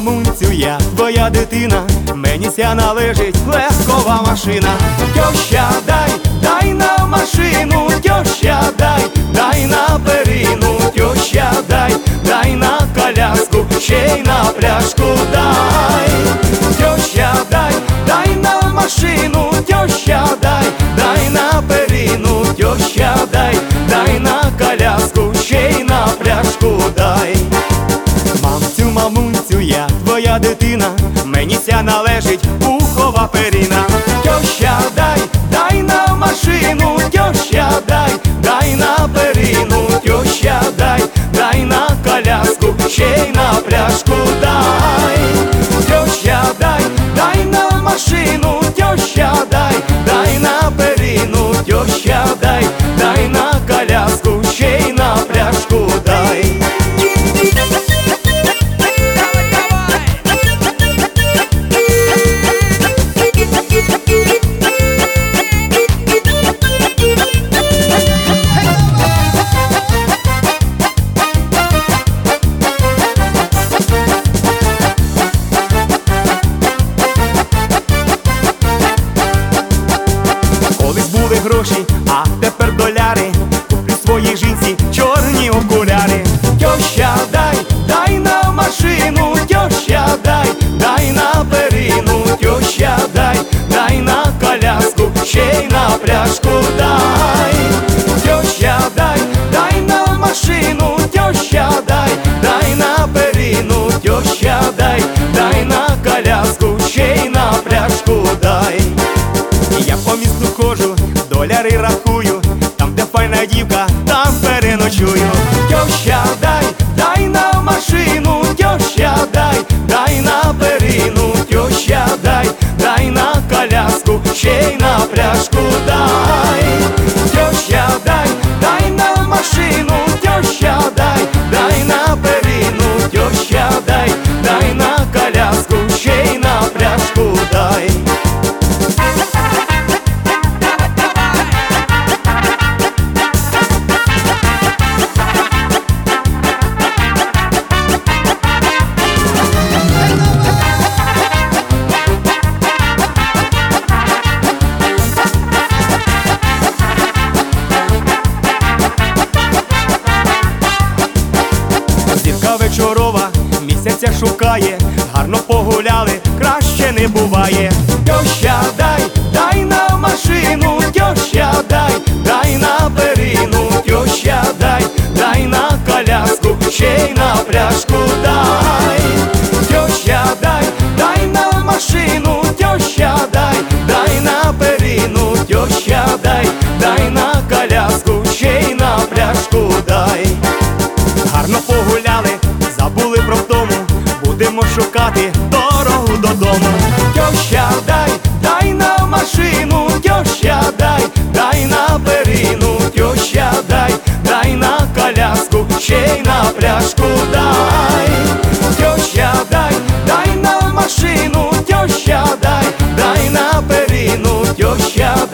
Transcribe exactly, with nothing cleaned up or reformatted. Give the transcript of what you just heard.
мамунцю, я твоя дитина, мені ся належить легкова машина. Тьоща, дай, дай на машину, тьоща, дай, дай на перину, тьоща, дай, дай на коляску, ще й на пляшку дай. Тьоща, дай, дай на машину, тьоща, дай, дай на перину, тьоща, дай, дай на коляску, ще й на пляшку дай. Мамцю, мамунцю, я твоя дитина, мені ся належить пухова перина. Тьоща, дай, дай на машину, тьоща, дай, дай на перину, тьоща, дай, дай на коляску, ще й на пляшку дай. Тьоща, дай, дай на машину, тьоща, дай, дай на перину, тьоща, дай, дай на коляску, ще й на пляшку дай. Гроші, а тепер доляри, куплю своїй жінці чорні окуляри. Тьоща, дай, дай на машину, тьоща, дай, дай на перину, тьоща, дай, дай на коляску, ще й на пляшку дай. Тьоща, дай, дай на машину, тьоща, дай, дай на перину, тьоща, дай, дай на коляску, ще й на пляшку дай. Я по місту ходжу, доляри рахую, там, де файна дівка, там переночую. Тьоща, дай, дай на машину, тьоща, дай, дай на перину, тьоща, дай, дай на коляску, ще й на пляшку дай. Тьоща, дай, дай на машину, тьоща, дай, дай на перину, тьоща, дай, дай на коляску, ще й на пляшку дай. Вечорова місяця шукає, гарно погуляли, краще не буває. Тьоща, дай, дай на машину, тьоща, дай, дай на перину, тьоща, дай, дай на коляску, ще й на пляшку дай. Тьоща, дай, дай на машину, тьоща, дай, дай на перину, тьоща, дай, дай на коляску, ще й на пляшку дай. Гарно погуляли, забули про втому, будемо шукати дорогу додому. Тьоща, дай, дай на машину, тьоща, дай, дай на перину, тьоща, дай, дай на коляску, ще й на пляшку дай. Тьоща, дай, дай на машину, тьоща, дай, дай на перину, тьоща,